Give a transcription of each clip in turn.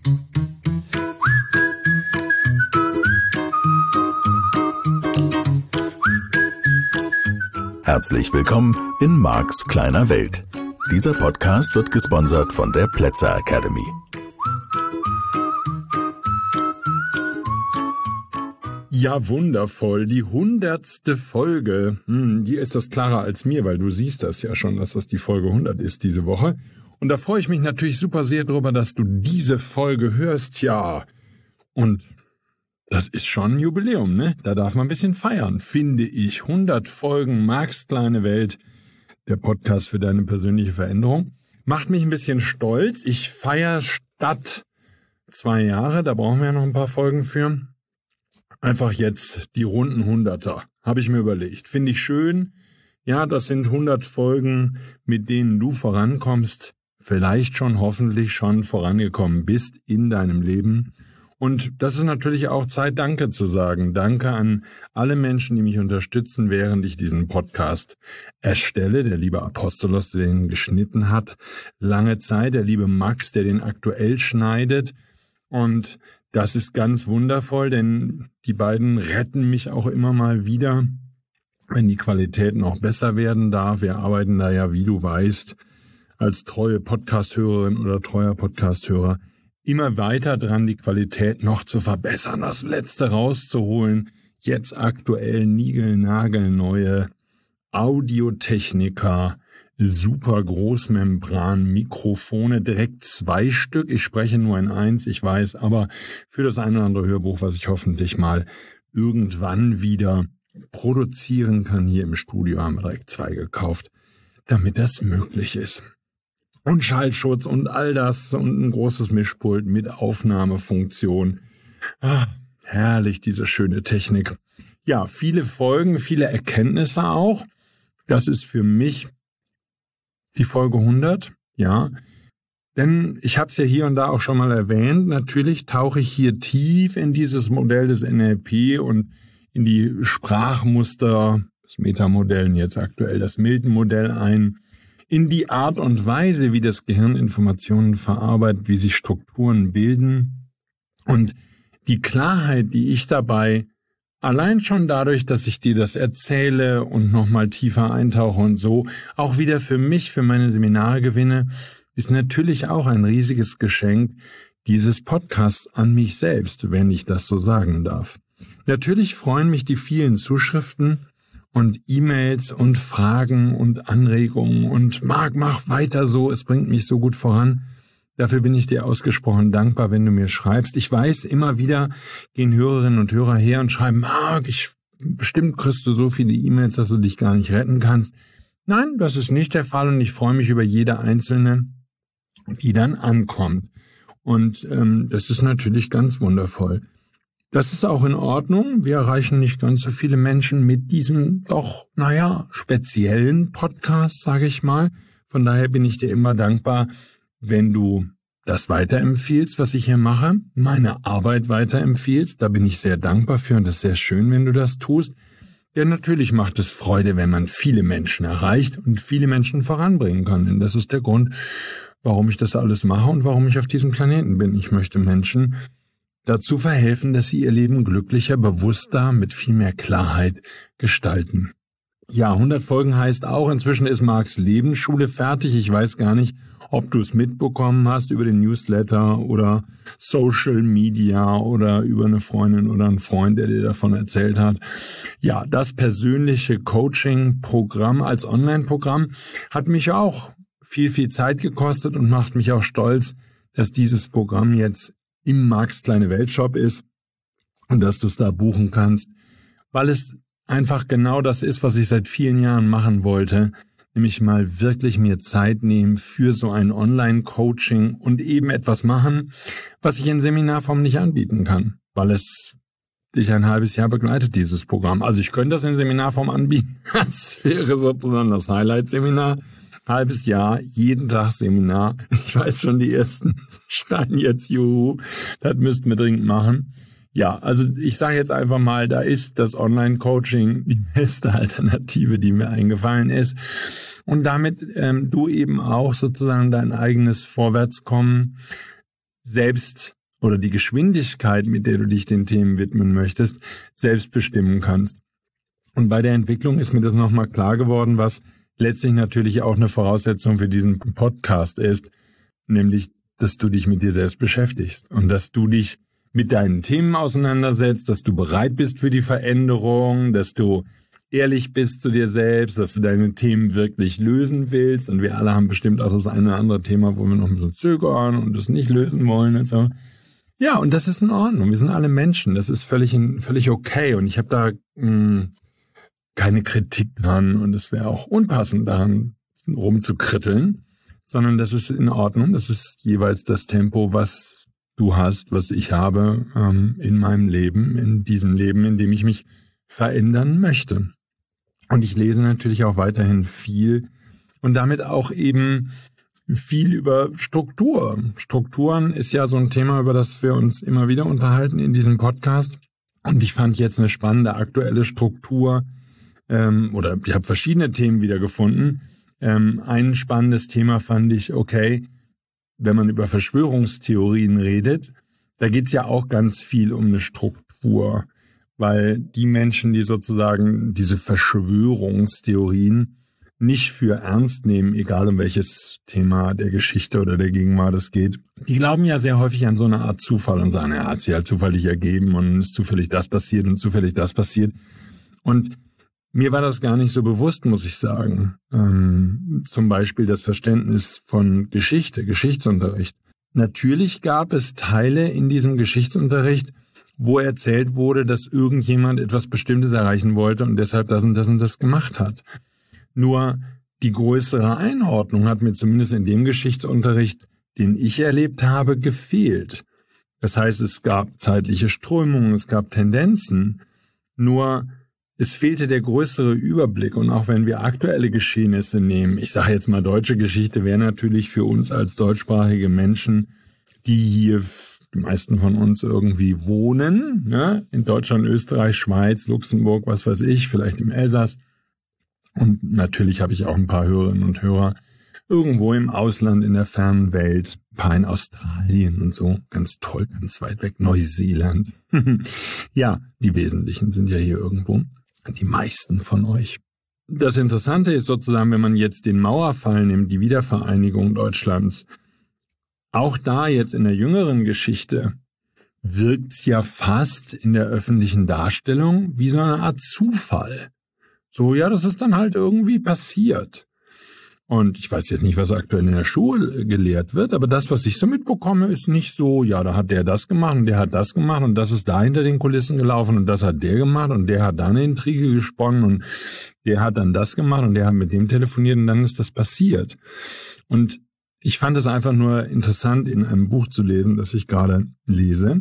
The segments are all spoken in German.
Herzlich willkommen in Marks kleiner Welt. Dieser Podcast wird gesponsert von der Plätzer Academy. Ja, wundervoll. Die 100. Folge. Dir ist das klarer als mir, weil du siehst das ja schon, dass das die Folge 100 ist diese Woche. Und da freue ich mich natürlich super sehr drüber, dass du diese Folge hörst, ja. Und das ist schon ein Jubiläum, ne? Da darf man ein bisschen feiern, finde ich. 100 Folgen Marks kleine Welt, der Podcast für deine persönliche Veränderung. Macht mich ein bisschen stolz. Ich feiere statt 2 Jahre, da brauchen wir ja noch ein paar Folgen für. Einfach jetzt die runden 100er, habe ich mir überlegt. Finde ich schön. Ja, das sind 100 Folgen, mit denen du vorankommst, vielleicht schon, hoffentlich schon vorangekommen bist in deinem Leben. Und das ist natürlich auch Zeit, Danke zu sagen. Danke an alle Menschen, die mich unterstützen, während ich diesen Podcast erstelle. Der liebe Apostolos, der den geschnitten hat, lange Zeit. Der liebe Max, der den aktuell schneidet. Und das ist ganz wundervoll, denn die beiden retten mich auch immer mal wieder, wenn die Qualität noch besser werden darf. Wir arbeiten da ja, wie du weißt, als treue Podcast-Hörerin oder treuer Podcast-Hörer immer weiter dran, die Qualität noch zu verbessern, das Letzte rauszuholen. Jetzt aktuell niegelnagelneue Audiotechniker, super Großmembran-Mikrofone, direkt 2 Stück. Ich spreche nur in 1, ich weiß, aber für das ein oder andere Hörbuch, was ich hoffentlich mal irgendwann wieder produzieren kann, hier im Studio haben wir direkt 2 gekauft, damit das möglich ist. Und Schallschutz und all das und ein großes Mischpult mit Aufnahmefunktion. Herrlich, diese schöne Technik. Ja, viele Folgen, viele Erkenntnisse auch. Das ist für mich die Folge 100, ja. Denn ich habe es ja hier und da auch schon mal erwähnt, natürlich tauche ich hier tief in dieses Modell des NLP und in die Sprachmuster, das Metamodell und jetzt aktuell das Milton-Modell ein, in die Art und Weise, wie das Gehirn Informationen verarbeitet, wie sich Strukturen bilden und die Klarheit, die ich dabei allein schon dadurch, dass ich dir das erzähle und nochmal tiefer eintauche und so auch wieder für mich, für meine Seminare gewinne, ist natürlich auch ein riesiges Geschenk dieses Podcasts an mich selbst, wenn ich das so sagen darf. Natürlich freuen mich die vielen Zuschriften und E-Mails und Fragen und Anregungen und Marc, mach weiter so, es bringt mich so gut voran. Dafür bin ich dir ausgesprochen dankbar, wenn du mir schreibst. Ich weiß, immer wieder gehen Hörerinnen und Hörer her und schreiben, Marc, bestimmt kriegst du so viele E-Mails, dass du dich gar nicht retten kannst. Nein, das ist nicht der Fall und ich freue mich über jede einzelne, die dann ankommt. Und das ist natürlich ganz wundervoll. Das ist auch in Ordnung. Wir erreichen nicht ganz so viele Menschen mit diesem doch, speziellen Podcast, sage ich mal. Von daher bin ich dir immer dankbar, wenn du das weiterempfiehlst, was ich hier mache, meine Arbeit weiterempfiehlst. Da bin ich sehr dankbar für und das ist sehr schön, wenn du das tust. Denn natürlich macht es Freude, wenn man viele Menschen erreicht und viele Menschen voranbringen kann. Denn das ist der Grund, warum ich das alles mache und warum ich auf diesem Planeten bin. Ich möchte Menschen dazu verhelfen, dass sie ihr Leben glücklicher, bewusster, mit viel mehr Klarheit gestalten. Ja, 100 Folgen heißt auch, inzwischen ist Marks Lebensschule fertig. Ich weiß gar nicht, ob du es mitbekommen hast über den Newsletter oder Social Media oder über eine Freundin oder einen Freund, der dir davon erzählt hat. Ja, das persönliche Coaching-Programm als Online-Programm hat mich auch viel, viel Zeit gekostet und macht mich auch stolz, dass dieses Programm jetzt im Marks kleine Welt Shop ist und dass du es da buchen kannst, weil es einfach genau das ist, was ich seit vielen Jahren machen wollte, nämlich mal wirklich mir Zeit nehmen für so ein Online-Coaching und eben etwas machen, was ich in Seminarform nicht anbieten kann, weil es dich ein halbes Jahr begleitet, dieses Programm. Also ich könnte das in Seminarform anbieten, das wäre sozusagen das Highlight-Seminar, halbes Jahr, jeden Tag Seminar. Ich weiß schon, die ersten schreien jetzt, juhu, das müssten wir dringend machen. Ja, also ich sage jetzt einfach mal, da ist das Online-Coaching die beste Alternative, die mir eingefallen ist. Und damit du eben auch sozusagen dein eigenes Vorwärtskommen selbst oder die Geschwindigkeit, mit der du dich den Themen widmen möchtest, selbst bestimmen kannst. Und bei der Entwicklung ist mir das nochmal klar geworden, was letztlich natürlich auch eine Voraussetzung für diesen Podcast ist, nämlich, dass du dich mit dir selbst beschäftigst und dass du dich mit deinen Themen auseinandersetzt, dass du bereit bist für die Veränderung, dass du ehrlich bist zu dir selbst, dass du deine Themen wirklich lösen willst. Und wir alle haben bestimmt auch das eine oder andere Thema, wo wir noch ein bisschen zögern und das nicht lösen wollen und so. Ja, und das ist in Ordnung. Wir sind alle Menschen. Das ist völlig okay. Und ich habe da keine Kritik dran und es wäre auch unpassend, daran rumzukritteln, sondern das ist in Ordnung. Das ist jeweils das Tempo, was du hast, was ich habe in meinem Leben, in diesem Leben, in dem ich mich verändern möchte. Und ich lese natürlich auch weiterhin viel und damit auch eben viel über Struktur. Strukturen ist ja so ein Thema, über das wir uns immer wieder unterhalten in diesem Podcast. Und ich fand jetzt eine spannende aktuelle Struktur, oder ich habe verschiedene Themen wiedergefunden. Ein spannendes Thema fand ich, okay, wenn man über Verschwörungstheorien redet, da geht es ja auch ganz viel um eine Struktur. Weil die Menschen, die sozusagen diese Verschwörungstheorien nicht für ernst nehmen, egal um welches Thema der Geschichte oder der Gegenwart es geht, die glauben ja sehr häufig an so eine Art Zufall und sagen, ja, hat sich halt zufällig ergeben und ist zufällig das passiert und zufällig das passiert. Und mir war das gar nicht so bewusst, muss ich sagen. Zum Beispiel das Verständnis von Geschichte, Geschichtsunterricht. Natürlich gab es Teile in diesem Geschichtsunterricht, wo erzählt wurde, dass irgendjemand etwas Bestimmtes erreichen wollte und deshalb das und das und das gemacht hat. Nur die größere Einordnung hat mir zumindest in dem Geschichtsunterricht, den ich erlebt habe, gefehlt. Das heißt, es gab zeitliche Strömungen, es gab Tendenzen, nur es fehlte der größere Überblick. Und auch wenn wir aktuelle Geschehnisse nehmen, ich sage jetzt mal, deutsche Geschichte wäre natürlich für uns als deutschsprachige Menschen, die hier die meisten von uns irgendwie wohnen, ne? In Deutschland, Österreich, Schweiz, Luxemburg, was weiß ich, vielleicht im Elsass. Und natürlich habe ich auch ein paar Hörerinnen und Hörer irgendwo im Ausland, in der fernen Welt, ein paar in Australien und so, ganz toll, ganz weit weg, Neuseeland. Ja, die Wesentlichen sind ja hier irgendwo, die meisten von euch. Das Interessante ist sozusagen, wenn man jetzt den Mauerfall nimmt, die Wiedervereinigung Deutschlands, auch da jetzt in der jüngeren Geschichte wirkt's ja fast in der öffentlichen Darstellung wie so eine Art Zufall. So, ja, das ist dann halt irgendwie passiert. Und ich weiß jetzt nicht, was aktuell in der Schule gelehrt wird, aber das, was ich so mitbekomme, ist nicht so, ja, da hat der das gemacht und der hat das gemacht und das ist da hinter den Kulissen gelaufen und das hat der gemacht und der hat dann eine Intrige gesponnen und der hat dann das gemacht und der hat mit dem telefoniert und dann ist das passiert. Und ich fand es einfach nur interessant, in einem Buch zu lesen, das ich gerade lese,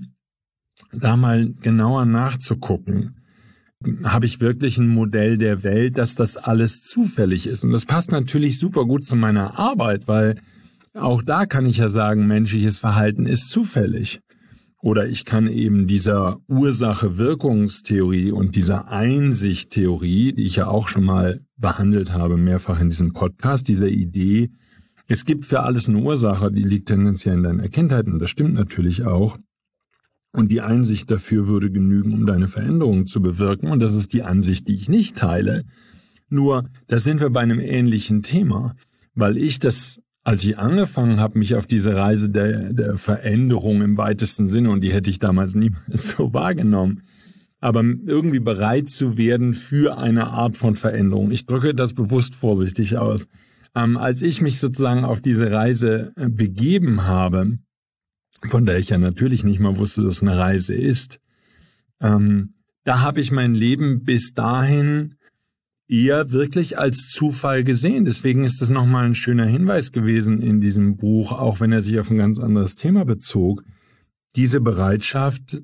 da mal genauer nachzugucken. Habe ich wirklich ein Modell der Welt, dass das alles zufällig ist? Und das passt natürlich super gut zu meiner Arbeit, weil auch da kann ich ja sagen, menschliches Verhalten ist zufällig. Oder ich kann eben dieser Ursache-Wirkungstheorie und dieser Einsicht-Theorie, die ich ja auch schon mal behandelt habe, mehrfach in diesem Podcast, dieser Idee, es gibt für alles eine Ursache, die liegt tendenziell in deiner Kindheit und das stimmt natürlich auch. Und die Einsicht dafür würde genügen, um deine Veränderung zu bewirken. Und das ist die Ansicht, die ich nicht teile. Nur, da sind wir bei einem ähnlichen Thema, weil ich das, als ich angefangen habe, mich auf diese Reise der Veränderung im weitesten Sinne, und die hätte ich damals niemals so wahrgenommen, aber irgendwie bereit zu werden für eine Art von Veränderung. Ich drücke das bewusst vorsichtig aus. Als ich mich sozusagen auf diese Reise begeben habe, von der ich ja natürlich nicht mal wusste, dass es eine Reise ist, da habe ich mein Leben bis dahin eher wirklich als Zufall gesehen. Deswegen ist das nochmal ein schöner Hinweis gewesen in diesem Buch, auch wenn er sich auf ein ganz anderes Thema bezog. Diese Bereitschaft,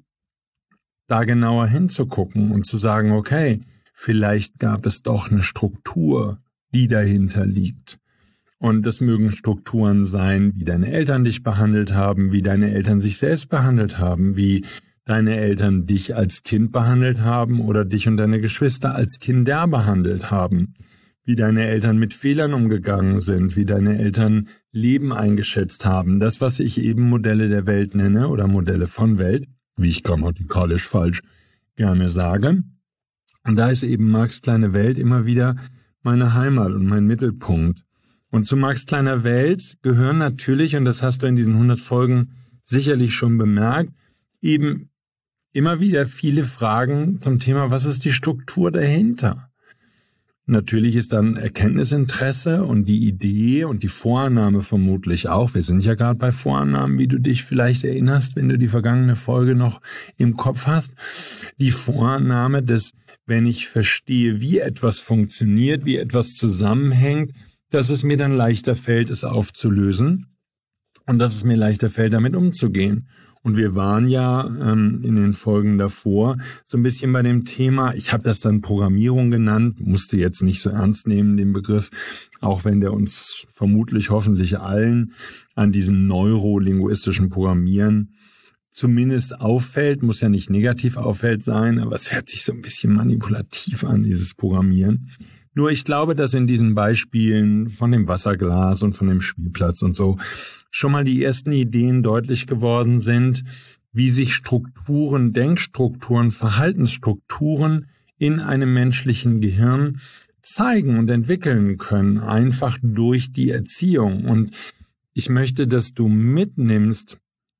da genauer hinzugucken und zu sagen, okay, vielleicht gab es doch eine Struktur, die dahinter liegt. Und das mögen Strukturen sein, wie deine Eltern dich behandelt haben, wie deine Eltern sich selbst behandelt haben, wie deine Eltern dich als Kind behandelt haben oder dich und deine Geschwister als Kinder behandelt haben, wie deine Eltern mit Fehlern umgegangen sind, wie deine Eltern Leben eingeschätzt haben. Das, was ich eben Modelle der Welt nenne oder Modelle von Welt, wie ich grammatikalisch falsch gerne sage. Und da ist eben Marx kleine Welt immer wieder meine Heimat und mein Mittelpunkt. Und zu Marx kleiner Welt gehören natürlich, und das hast du in diesen 100 Folgen sicherlich schon bemerkt, eben immer wieder viele Fragen zum Thema, was ist die Struktur dahinter? Natürlich ist dann Erkenntnisinteresse und die Idee und die Vorannahme vermutlich auch. Wir sind ja gerade bei Vorannahmen, wie du dich vielleicht erinnerst, wenn du die vergangene Folge noch im Kopf hast. Die Vorannahme, dass wenn ich verstehe, wie etwas funktioniert, wie etwas zusammenhängt, dass es mir dann leichter fällt, es aufzulösen und dass es mir leichter fällt, damit umzugehen. Und wir waren ja in den Folgen davor so ein bisschen bei dem Thema, ich habe das dann Programmierung genannt, musste jetzt nicht so ernst nehmen, den Begriff, auch wenn der uns vermutlich hoffentlich allen an diesem neurolinguistischen Programmieren zumindest auffällt, muss ja nicht negativ auffällt sein, aber es hört sich so ein bisschen manipulativ an, dieses Programmieren. Nur ich glaube, dass in diesen Beispielen von dem Wasserglas und von dem Spielplatz und so schon mal die ersten Ideen deutlich geworden sind, wie sich Strukturen, Denkstrukturen, Verhaltensstrukturen in einem menschlichen Gehirn zeigen und entwickeln können, einfach durch die Erziehung. Und ich möchte, dass du mitnimmst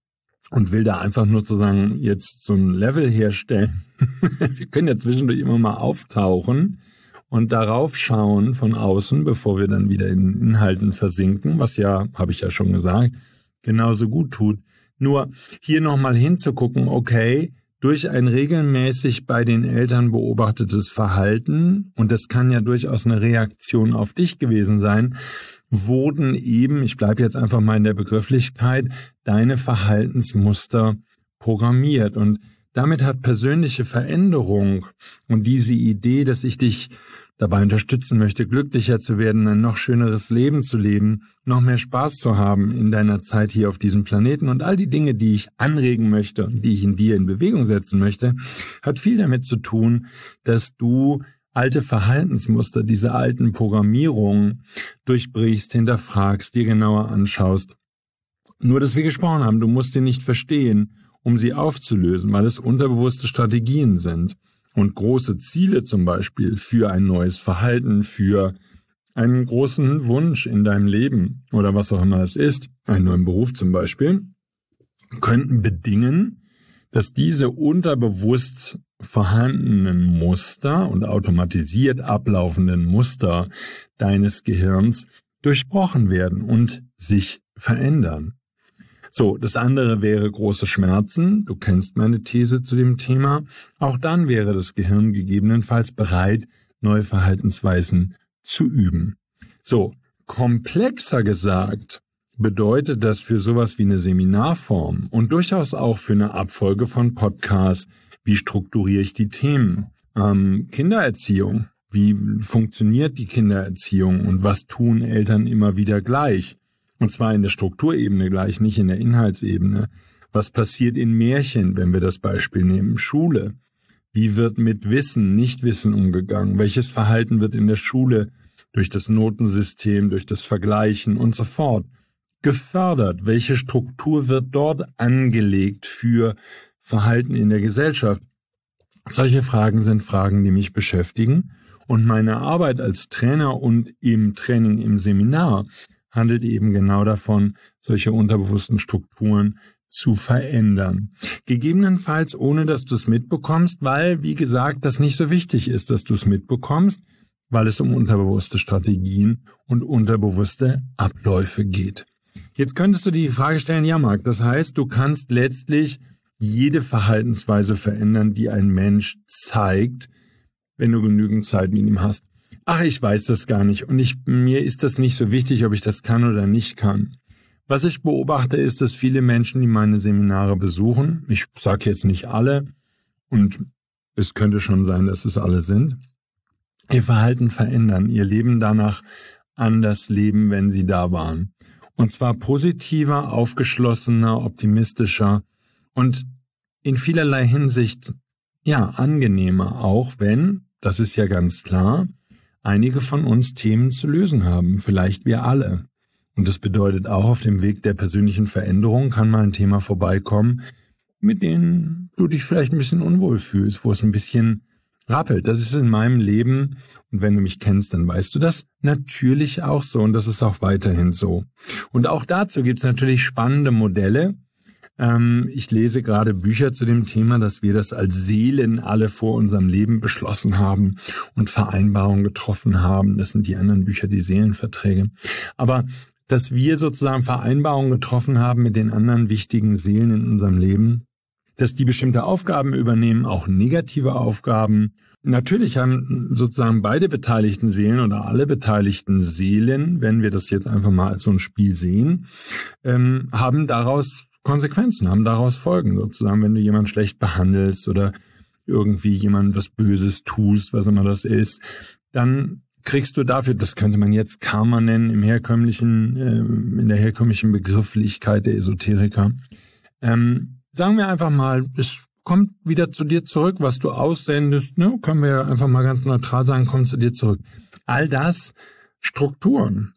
und will da einfach nur sozusagen jetzt so ein Level herstellen. Wir können ja zwischendurch immer mal auftauchen und darauf schauen von außen, bevor wir dann wieder in Inhalten versinken, was ja, habe ich ja schon gesagt, genauso gut tut. Nur hier nochmal hinzugucken, okay, durch ein regelmäßig bei den Eltern beobachtetes Verhalten, und das kann ja durchaus eine Reaktion auf dich gewesen sein, wurden eben, ich bleibe jetzt einfach mal in der Begrifflichkeit, deine Verhaltensmuster programmiert. Und damit hat persönliche Veränderung und diese Idee, dass ich dich dabei unterstützen möchte, glücklicher zu werden, ein noch schöneres Leben zu leben, noch mehr Spaß zu haben in deiner Zeit hier auf diesem Planeten und all die Dinge, die ich anregen möchte und die ich in dir in Bewegung setzen möchte, hat viel damit zu tun, dass du alte Verhaltensmuster, diese alten Programmierungen durchbrichst, hinterfragst, dir genauer anschaust. Nur, dass wir gesprochen haben, du musst sie nicht verstehen, um sie aufzulösen, weil es unterbewusste Strategien sind. Und große Ziele zum Beispiel für ein neues Verhalten, für einen großen Wunsch in deinem Leben oder was auch immer es ist, einen neuen Beruf zum Beispiel, könnten bedingen, dass diese unterbewusst vorhandenen Muster und automatisiert ablaufenden Muster deines Gehirns durchbrochen werden und sich verändern. So, das andere wäre große Schmerzen. Du kennst meine These zu dem Thema. Auch dann wäre das Gehirn gegebenenfalls bereit, neue Verhaltensweisen zu üben. So, komplexer gesagt bedeutet das für sowas wie eine Seminarform und durchaus auch für eine Abfolge von Podcasts. Wie strukturiere ich die Themen? Kindererziehung. Wie funktioniert die Kindererziehung und was tun Eltern immer wieder gleich? Und zwar in der Strukturebene gleich, nicht in der Inhaltsebene. Was passiert in Märchen, wenn wir das Beispiel nehmen? Schule. Wie wird mit Wissen, Nichtwissen umgegangen? Welches Verhalten wird in der Schule durch das Notensystem, durch das Vergleichen und so fort gefördert? Welche Struktur wird dort angelegt für Verhalten in der Gesellschaft? Solche Fragen sind Fragen, die mich beschäftigen. Und meine Arbeit als Trainer und im Training im Seminar handelt eben genau davon, solche unterbewussten Strukturen zu verändern. Gegebenenfalls ohne, dass du es mitbekommst, weil, wie gesagt, das nicht so wichtig ist, dass du es mitbekommst, weil es um unterbewusste Strategien und unterbewusste Abläufe geht. Jetzt könntest du dir die Frage stellen, ja Marc, das heißt, du kannst letztlich jede Verhaltensweise verändern, die ein Mensch zeigt, wenn du genügend Zeit mit ihm hast. Ach, ich weiß das gar nicht und mir ist das nicht so wichtig, ob ich das kann oder nicht kann. Was ich beobachte, ist, dass viele Menschen, die meine Seminare besuchen, ich sage jetzt nicht alle und es könnte schon sein, dass es alle sind, ihr Verhalten verändern, ihr Leben danach anders leben, wenn sie da waren. Und zwar positiver, aufgeschlossener, optimistischer und in vielerlei Hinsicht, ja, angenehmer, auch wenn, das ist ja ganz klar, einige von uns Themen zu lösen haben, vielleicht wir alle. Und das bedeutet auch, auf dem Weg der persönlichen Veränderung kann mal ein Thema vorbeikommen, mit dem du dich vielleicht ein bisschen unwohl fühlst, wo es ein bisschen rappelt. Das ist in meinem Leben, und wenn du mich kennst, dann weißt du das, natürlich auch so, und das ist auch weiterhin so. Und auch dazu gibt es natürlich spannende Modelle. Ich lese gerade Bücher zu dem Thema, dass wir das als Seelen alle vor unserem Leben beschlossen haben und Vereinbarungen getroffen haben. Das sind die anderen Bücher, die Seelenverträge. Aber dass wir sozusagen Vereinbarungen getroffen haben mit den anderen wichtigen Seelen in unserem Leben, dass die bestimmte Aufgaben übernehmen, auch negative Aufgaben. Natürlich haben sozusagen beide beteiligten Seelen oder alle beteiligten Seelen, wenn wir das jetzt einfach mal als so ein Spiel sehen, haben daraus Konsequenzen, haben daraus Folgen sozusagen, wenn du jemanden schlecht behandelst oder irgendwie jemandem was Böses tust, was immer das ist, dann kriegst du dafür, das könnte man jetzt Karma nennen, in der herkömmlichen Begrifflichkeit der Esoteriker. Sagen wir einfach mal, es kommt wieder zu dir zurück, was du aussendest, ne? Können wir einfach mal ganz neutral sagen, kommt zu dir zurück. All das Strukturen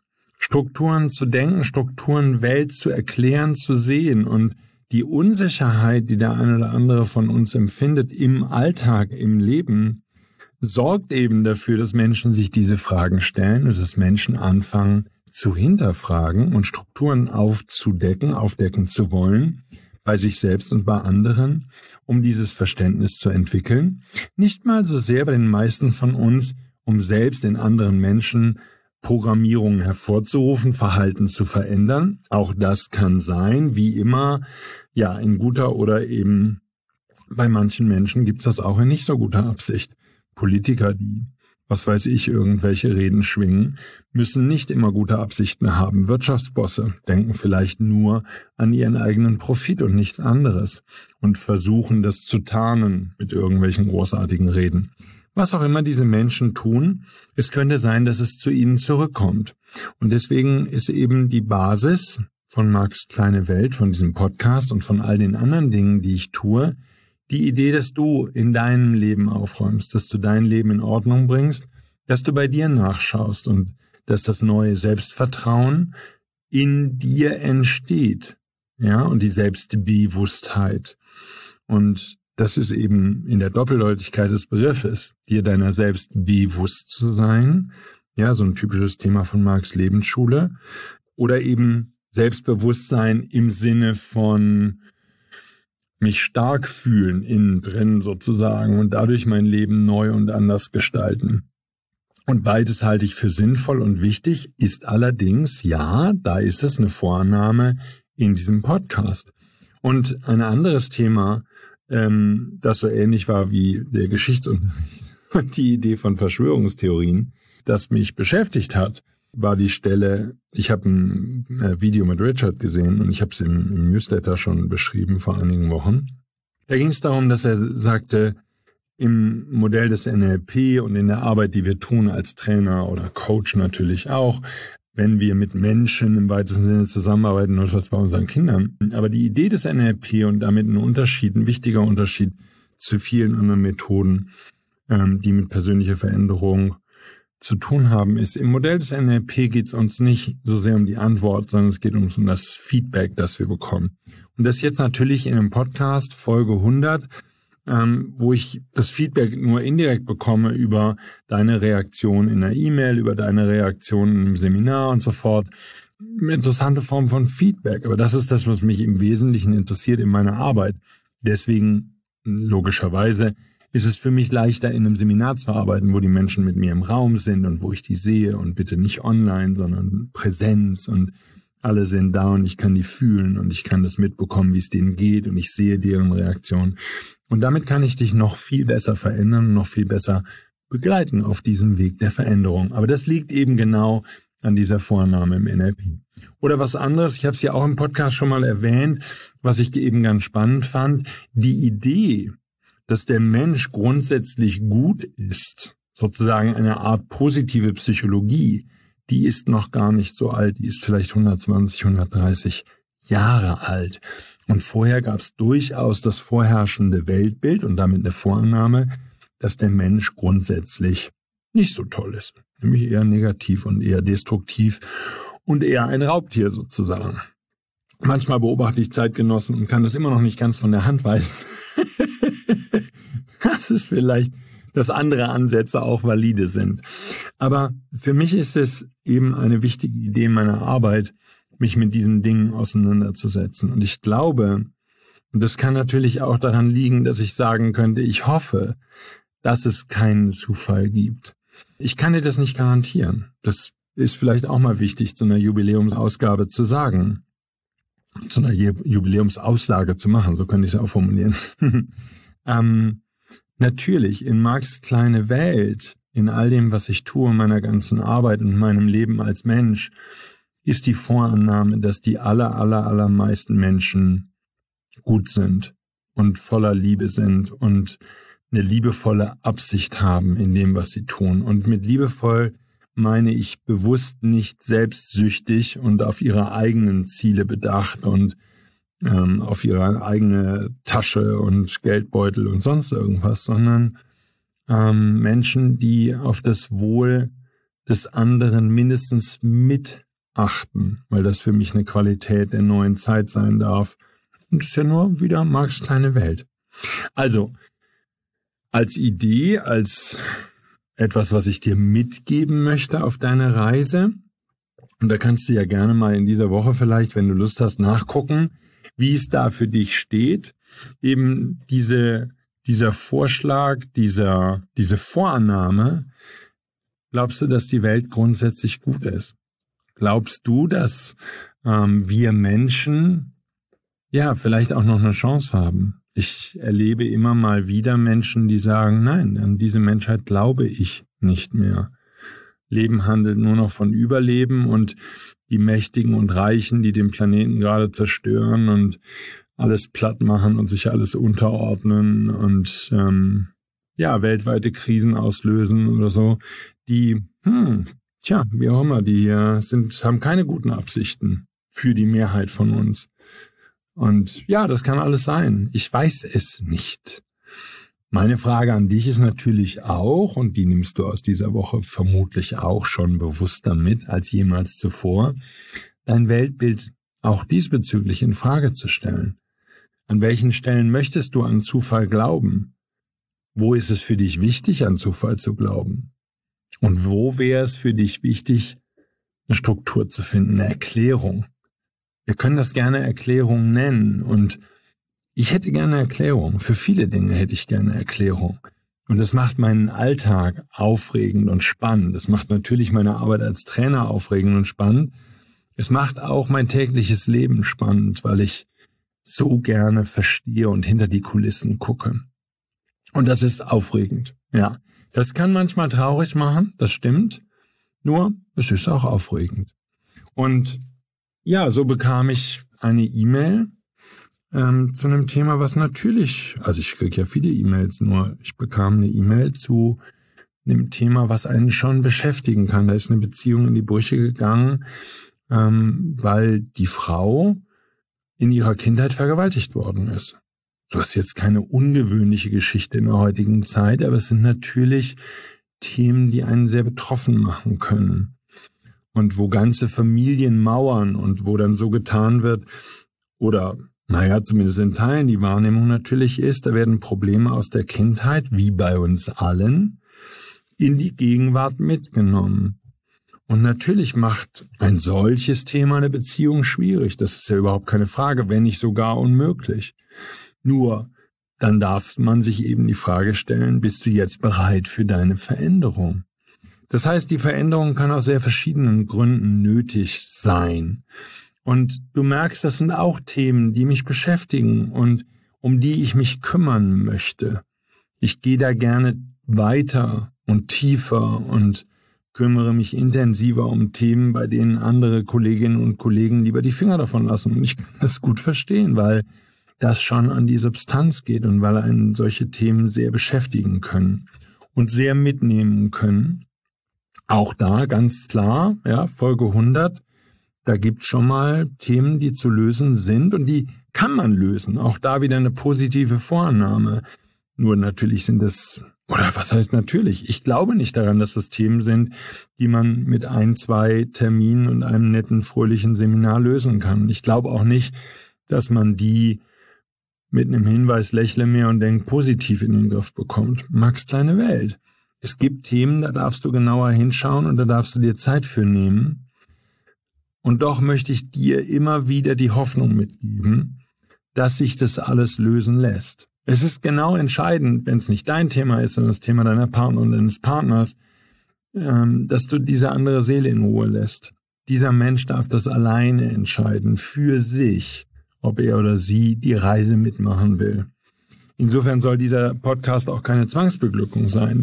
zu denken, Strukturen Welt zu erklären, zu sehen, und die Unsicherheit, die der eine oder andere von uns empfindet im Alltag, im Leben, sorgt eben dafür, dass Menschen sich diese Fragen stellen und dass Menschen anfangen zu hinterfragen und Strukturen aufdecken zu wollen, bei sich selbst und bei anderen, um dieses Verständnis zu entwickeln. Nicht mal so sehr bei den meisten von uns, um selbst in anderen Menschen Programmierungen hervorzurufen, Verhalten zu verändern. Auch das kann sein, wie immer, ja, in guter oder eben bei manchen Menschen gibt es das auch in nicht so guter Absicht. Politiker, die, was weiß ich, irgendwelche Reden schwingen, müssen nicht immer gute Absichten haben. Wirtschaftsbosse denken vielleicht nur an ihren eigenen Profit und nichts anderes und versuchen, das zu tarnen mit irgendwelchen großartigen Reden. Was auch immer diese Menschen tun, es könnte sein, dass es zu ihnen zurückkommt. Und deswegen ist eben die Basis von Marks kleine Welt, von diesem Podcast und von all den anderen Dingen, die ich tue, die Idee, dass du in deinem Leben aufräumst, dass du dein Leben in Ordnung bringst, dass du bei dir nachschaust und dass das neue Selbstvertrauen in dir entsteht, ja, und die Selbstbewusstheit. Und das ist eben in der Doppeldeutigkeit des Begriffes, dir deiner selbst bewusst zu sein, ja, so ein typisches Thema von Marks Lebensschule, oder eben Selbstbewusstsein im Sinne von mich stark fühlen innen drin sozusagen und dadurch mein Leben neu und anders gestalten. Und beides halte ich für sinnvoll und wichtig, ist allerdings, ja, da ist es eine Vorannahme in diesem Podcast. Und ein anderes Thema, das so ähnlich war wie der Geschichtsunterricht und die Idee von Verschwörungstheorien, das mich beschäftigt hat, war die Stelle, ich habe ein Video mit Richard gesehen und ich habe es im Newsletter schon beschrieben vor einigen Wochen. Da ging es darum, dass er sagte, im Modell des NLP und in der Arbeit, die wir tun als Trainer oder Coach natürlich auch, wenn wir mit Menschen im weitesten Sinne zusammenarbeiten, und was bei unseren Kindern. Aber die Idee des NLP und damit ein wichtiger Unterschied zu vielen anderen Methoden, die mit persönlicher Veränderung zu tun haben, ist, im Modell des NLP geht es uns nicht so sehr um die Antwort, sondern es geht uns um das Feedback, das wir bekommen. Und das jetzt natürlich in einem Podcast, Folge 100, wo ich das Feedback nur indirekt bekomme über deine Reaktion in der E-Mail, über deine Reaktion im Seminar und so fort. Eine interessante Form von Feedback. Aber das ist das, was mich im Wesentlichen interessiert in meiner Arbeit. Deswegen, logischerweise, ist es für mich leichter, in einem Seminar zu arbeiten, wo die Menschen mit mir im Raum sind und wo ich die sehe und bitte nicht online, sondern Präsenz und alle sind da und ich kann die fühlen und ich kann das mitbekommen, wie es denen geht und ich sehe deren Reaktion. Und damit kann ich dich noch viel besser verändern und noch viel besser begleiten auf diesem Weg der Veränderung. Aber das liegt eben genau an dieser Vorannahme im NLP. Oder was anderes, ich habe es ja auch im Podcast schon mal erwähnt, was ich eben ganz spannend fand, die Idee, dass der Mensch grundsätzlich gut ist, sozusagen eine Art positive Psychologie, die ist noch gar nicht so alt, die ist vielleicht 120, 130 Jahre alt. Und vorher gab es durchaus das vorherrschende Weltbild und damit eine Vorannahme, dass der Mensch grundsätzlich nicht so toll ist. Nämlich eher negativ und eher destruktiv und eher ein Raubtier sozusagen. Manchmal beobachte ich Zeitgenossen und kann das immer noch nicht ganz von der Hand weisen. Das ist vielleicht, dass andere Ansätze auch valide sind. Aber für mich ist es eben eine wichtige Idee meiner Arbeit, mich mit diesen Dingen auseinanderzusetzen. Und ich glaube, und das kann natürlich auch daran liegen, dass ich sagen könnte, ich hoffe, dass es keinen Zufall gibt. Ich kann dir das nicht garantieren. Das ist vielleicht auch mal wichtig, zu einer Jubiläumsausgabe zu sagen. Zu einer Jubiläumsaussage zu machen, so könnte ich es auch formulieren. Natürlich, in Marks kleine Welt, in all dem, was ich tue, in meiner ganzen Arbeit und meinem Leben als Mensch, ist die Vorannahme, dass die allermeisten Menschen gut sind und voller Liebe sind und eine liebevolle Absicht haben in dem, was sie tun. Und mit liebevoll meine ich bewusst nicht selbstsüchtig und auf ihre eigenen Ziele bedacht und auf ihre eigene Tasche und Geldbeutel und sonst irgendwas, sondern Menschen, die auf das Wohl des anderen mindestens mitachten, weil das für mich eine Qualität der neuen Zeit sein darf. Und das ist ja nur wieder Marks kleine Welt. Also, als Idee, als etwas, was ich dir mitgeben möchte auf deine Reise, und da kannst du ja gerne mal in dieser Woche vielleicht, wenn du Lust hast, nachgucken, wie es da für dich steht, eben dieser Vorschlag, diese Vorannahme, glaubst du, dass die Welt grundsätzlich gut ist? Glaubst du, dass wir Menschen ja vielleicht auch noch eine Chance haben? Ich erlebe immer mal wieder Menschen, die sagen, nein, an diese Menschheit glaube ich nicht mehr. Leben handelt nur noch von Überleben und die Mächtigen und Reichen, die den Planeten gerade zerstören und alles platt machen und sich alles unterordnen und weltweite Krisen auslösen oder so, die, wie auch immer, die haben keine guten Absichten für die Mehrheit von uns. Und ja, das kann alles sein. Ich weiß es nicht. Meine Frage an dich ist natürlich auch, und die nimmst du aus dieser Woche vermutlich auch schon bewusster mit als jemals zuvor, dein Weltbild auch diesbezüglich in Frage zu stellen. An welchen Stellen möchtest du an Zufall glauben? Wo ist es für dich wichtig, an Zufall zu glauben? Und wo wäre es für dich wichtig, eine Struktur zu finden, eine Erklärung? Wir können das gerne Erklärung nennen und ich hätte gerne Erklärung. Für viele Dinge hätte ich gerne Erklärung. Und das macht meinen Alltag aufregend und spannend. Das macht natürlich meine Arbeit als Trainer aufregend und spannend. Es macht auch mein tägliches Leben spannend, weil ich so gerne verstehe und hinter die Kulissen gucke. Und das ist aufregend. Ja, das kann manchmal traurig machen, das stimmt. Nur, es ist auch aufregend. Und ja, so bekam ich eine E-Mail zu einem Thema, was natürlich, also ich kriege ja viele E-Mails, nur ich bekam eine E-Mail zu einem Thema, was einen schon beschäftigen kann. Da ist eine Beziehung in die Brüche gegangen, weil die Frau in ihrer Kindheit vergewaltigt worden ist. So ist jetzt keine ungewöhnliche Geschichte in der heutigen Zeit, aber es sind natürlich Themen, die einen sehr betroffen machen können. Und wo ganze Familien mauern und wo dann so getan wird, oder zumindest in Teilen die Wahrnehmung natürlich ist, da werden Probleme aus der Kindheit, wie bei uns allen, in die Gegenwart mitgenommen. Und natürlich macht ein solches Thema eine Beziehung schwierig. Das ist ja überhaupt keine Frage, wenn nicht sogar unmöglich. Nur, dann darf man sich eben die Frage stellen, bist du jetzt bereit für deine Veränderung? Das heißt, die Veränderung kann aus sehr verschiedenen Gründen nötig sein. Und du merkst, das sind auch Themen, die mich beschäftigen und um die ich mich kümmern möchte. Ich gehe da gerne weiter und tiefer und kümmere mich intensiver um Themen, bei denen andere Kolleginnen und Kollegen lieber die Finger davon lassen. Und ich kann das gut verstehen, weil das schon an die Substanz geht und weil einen solche Themen sehr beschäftigen können und sehr mitnehmen können. Auch da ganz klar, Folge 100, da gibt's schon mal Themen, die zu lösen sind und die kann man lösen. Auch da wieder eine positive Vorannahme. Nur natürlich sind es Oder was heißt natürlich? Ich glaube nicht daran, dass das Themen sind, die man mit 1, 2 Terminen und einem netten, fröhlichen Seminar lösen kann. Ich glaube auch nicht, dass man die mit einem Hinweis lächle mehr und denk positiv in den Griff bekommt. Max kleine Welt. Es gibt Themen, da darfst du genauer hinschauen und da darfst du dir Zeit für nehmen. Und doch möchte ich dir immer wieder die Hoffnung mitgeben, dass sich das alles lösen lässt. Es ist genau entscheidend, wenn es nicht dein Thema ist, sondern das Thema deiner Partnerin und deines Partners, dass du diese andere Seele in Ruhe lässt. Dieser Mensch darf das alleine entscheiden, für sich, ob er oder sie die Reise mitmachen will. Insofern soll dieser Podcast auch keine Zwangsbeglückung sein.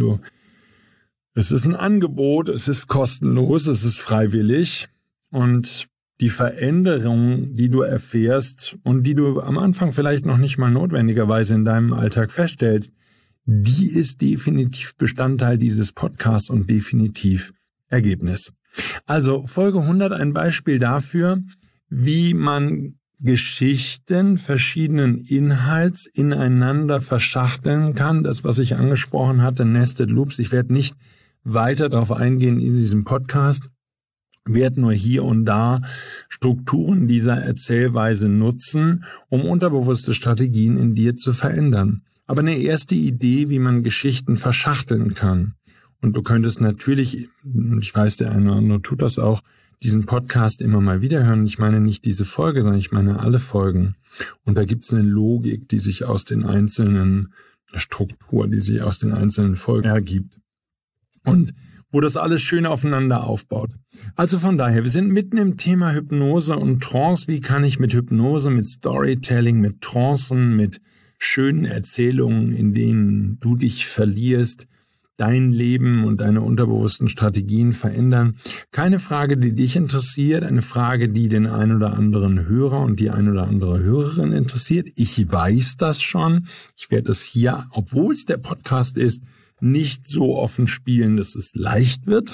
Es ist ein Angebot, es ist kostenlos, es ist freiwillig und die Veränderung, die du erfährst und die du am Anfang vielleicht noch nicht mal notwendigerweise in deinem Alltag feststellst, die ist definitiv Bestandteil dieses Podcasts und definitiv Ergebnis. Also Folge 100 ein Beispiel dafür, wie man Geschichten verschiedenen Inhalts ineinander verschachteln kann. Das, was ich angesprochen hatte, Nested Loops. Ich werde nicht weiter darauf eingehen in diesem Podcast. Werde nur hier und da Strukturen dieser Erzählweise nutzen, um unterbewusste Strategien in dir zu verändern. Aber eine erste Idee, wie man Geschichten verschachteln kann. Und du könntest natürlich, ich weiß, der eine oder andere tut das auch, diesen Podcast immer mal wieder hören. Ich meine nicht diese Folge, sondern ich meine alle Folgen. Und da gibt es eine Logik, die sich aus den einzelnen Strukturen, die sich aus den einzelnen Folgen ergibt. Und wo das alles schön aufeinander aufbaut. Also von daher, wir sind mitten im Thema Hypnose und Trance. Wie kann ich mit Hypnose, mit Storytelling, mit Trancen, mit schönen Erzählungen, in denen du dich verlierst, dein Leben und deine unterbewussten Strategien verändern? Keine Frage, die dich interessiert, eine Frage, die den ein oder anderen Hörer und die ein oder andere Hörerin interessiert. Ich weiß das schon. Ich werde das hier, obwohl es der Podcast ist, nicht so offen spielen, dass es leicht wird.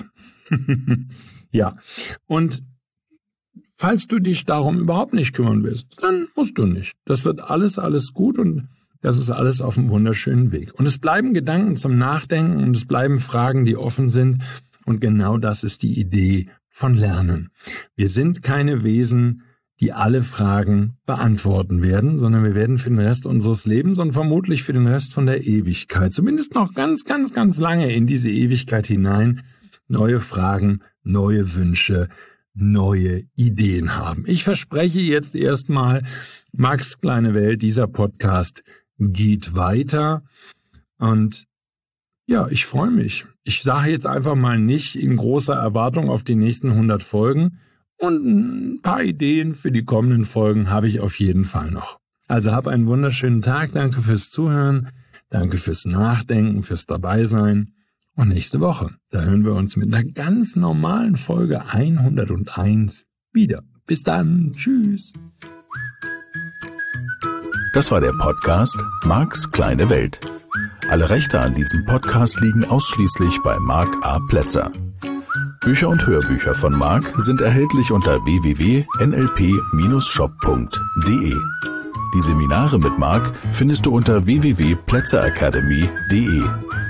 Ja, und falls du dich darum überhaupt nicht kümmern willst, dann musst du nicht. Das wird alles gut und das ist alles auf einem wunderschönen Weg. Und es bleiben Gedanken zum Nachdenken und es bleiben Fragen, die offen sind. Und genau das ist die Idee von Lernen. Wir sind keine Wesen, die alle Fragen beantworten werden, sondern wir werden für den Rest unseres Lebens und vermutlich für den Rest von der Ewigkeit, zumindest noch ganz lange in diese Ewigkeit hinein, neue Fragen, neue Wünsche, neue Ideen haben. Ich verspreche jetzt erstmal, Max kleine Welt, dieser Podcast geht weiter und ja, ich freue mich. Ich sage jetzt einfach mal nicht in großer Erwartung auf die nächsten 100 Folgen, und ein paar Ideen für die kommenden Folgen habe ich auf jeden Fall noch. Also hab einen wunderschönen Tag. Danke fürs Zuhören. Danke fürs Nachdenken, fürs Dabeisein. Und nächste Woche, da hören wir uns mit einer ganz normalen Folge 101 wieder. Bis dann. Tschüss. Das war der Podcast Marks kleine Welt. Alle Rechte an diesem Podcast liegen ausschließlich bei Mark A. Plätzer. Bücher und Hörbücher von Mark sind erhältlich unter www.nlp-shop.de. Die Seminare mit Mark findest du unter www.plätzeracademy.de.